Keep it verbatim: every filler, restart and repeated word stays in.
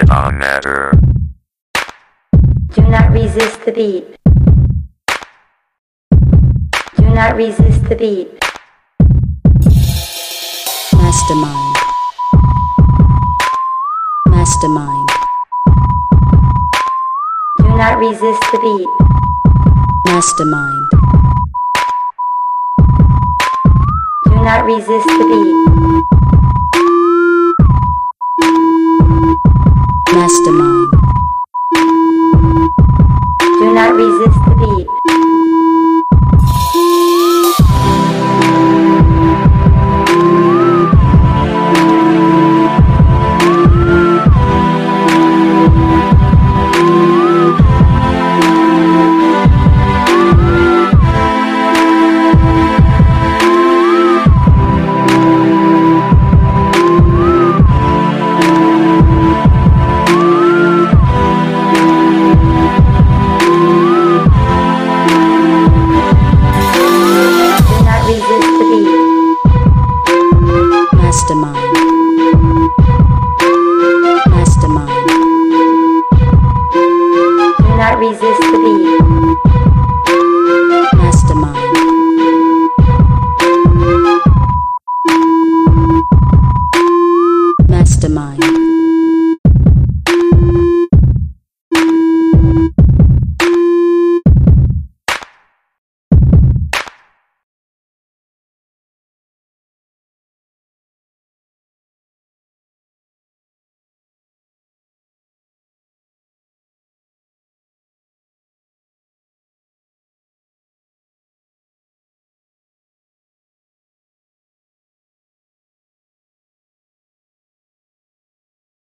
on matter. Do not resist the beat. Do not resist the beat. Mastermind. Mastermind. Do not resist the beat. Mastermind. Do not resist the beat. Mastermind. Do not resist the beat. Mastermind. Mastermind. Do not resist the beat. Mastermind. Mastermind.